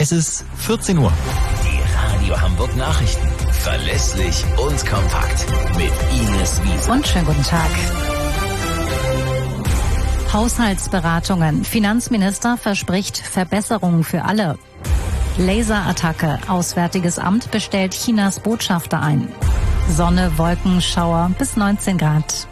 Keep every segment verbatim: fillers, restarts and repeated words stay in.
Es ist vierzehn Uhr. Die Radio Hamburg Nachrichten. Verlässlich und kompakt. Mit Ines Wiese. Und schönen guten Tag. Haushaltsberatungen. Finanzminister verspricht Verbesserungen für alle. Laserattacke. Auswärtiges Amt bestellt Chinas Botschafter ein. Sonne, Wolken, Schauer bis neunzehn Grad.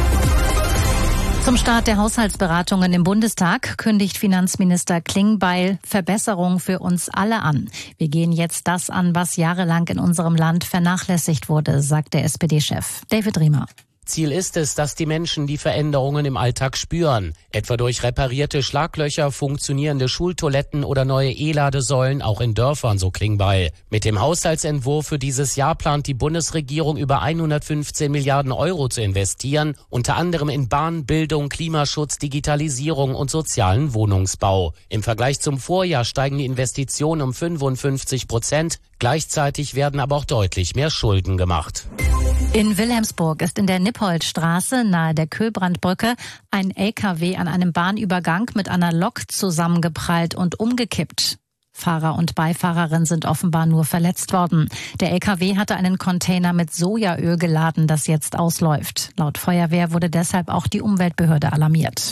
Zum Start der Haushaltsberatungen im Bundestag kündigt Finanzminister Klingbeil Verbesserungen für uns alle an. Wir gehen jetzt das an, was jahrelang in unserem Land vernachlässigt wurde, sagt der S P D-Chef David Riemer. Ziel ist es, dass die Menschen die Veränderungen im Alltag spüren. Etwa durch reparierte Schlaglöcher, funktionierende Schultoiletten oder neue E-Ladesäulen, auch in Dörfern, so Klingbeil. Mit dem Haushaltsentwurf für dieses Jahr plant die Bundesregierung über hundertfünfzehn Milliarden Euro zu investieren, unter anderem in Bahn, Bildung, Klimaschutz, Digitalisierung und sozialen Wohnungsbau. Im Vergleich zum Vorjahr steigen die Investitionen um fünfundfünfzig Prozent. Gleichzeitig werden aber auch deutlich mehr Schulden gemacht. In Wilhelmsburg ist in der Nippoldstraße nahe der Köhlbrandbrücke ein L K W an einem Bahnübergang mit einer Lok zusammengeprallt und umgekippt. Fahrer und Beifahrerin sind offenbar nur verletzt worden. Der L K W hatte einen Container mit Sojaöl geladen, das jetzt ausläuft. Laut Feuerwehr wurde deshalb auch die Umweltbehörde alarmiert.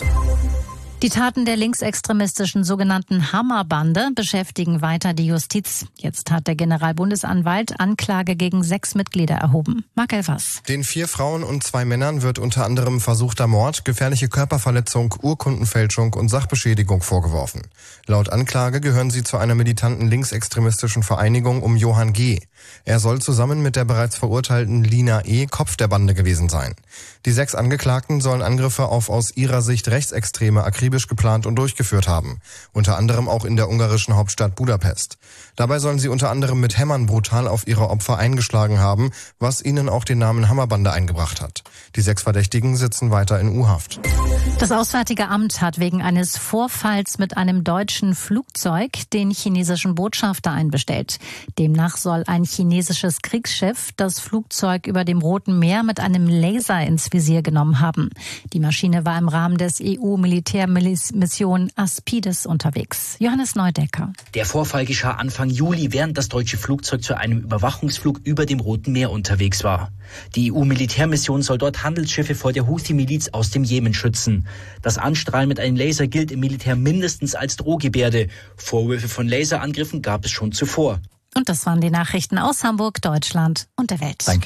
Die Taten der linksextremistischen sogenannten Hammerbande beschäftigen weiter die Justiz. Jetzt hat der Generalbundesanwalt Anklage gegen sechs Mitglieder erhoben. Marc Elfers. Den vier Frauen und zwei Männern wird unter anderem versuchter Mord, gefährliche Körperverletzung, Urkundenfälschung und Sachbeschädigung vorgeworfen. Laut Anklage gehören sie zu einer militanten linksextremistischen Vereinigung um Johann G. Er soll zusammen mit der bereits verurteilten Lina E. Kopf der Bande gewesen sein. Die sechs Angeklagten sollen Angriffe auf aus ihrer Sicht Rechtsextreme akribisch geplant und durchgeführt haben, unter anderem auch in der ungarischen Hauptstadt Budapest. Dabei sollen sie unter anderem mit Hämmern brutal auf ihre Opfer eingeschlagen haben, was ihnen auch den Namen Hammerbande eingebracht hat. Die sechs Verdächtigen sitzen weiter in U-Haft. Das Auswärtige Amt hat wegen eines Vorfalls mit einem deutschen Flugzeug den chinesischen Botschafter einbestellt. Demnach soll ein chinesisches Kriegsschiff das Flugzeug über dem Roten Meer mit einem Laser ins Visier genommen haben. Die Maschine war im Rahmen des E U-Militärmission Aspides unterwegs. Johannes Neudecker. Der Vorfall geschah Anfang Juli, während das deutsche Flugzeug zu einem Überwachungsflug über dem Roten Meer unterwegs war. Die E U-Militärmission soll dort Handelsschiffe vor der Houthi-Miliz aus dem Jemen schützen. Das Anstrahlen mit einem Laser gilt im Militär mindestens als Drohgebärde. Vorwürfe von Laserangriffen gab es schon zuvor. Und das waren die Nachrichten aus Hamburg, Deutschland und der Welt. Danke.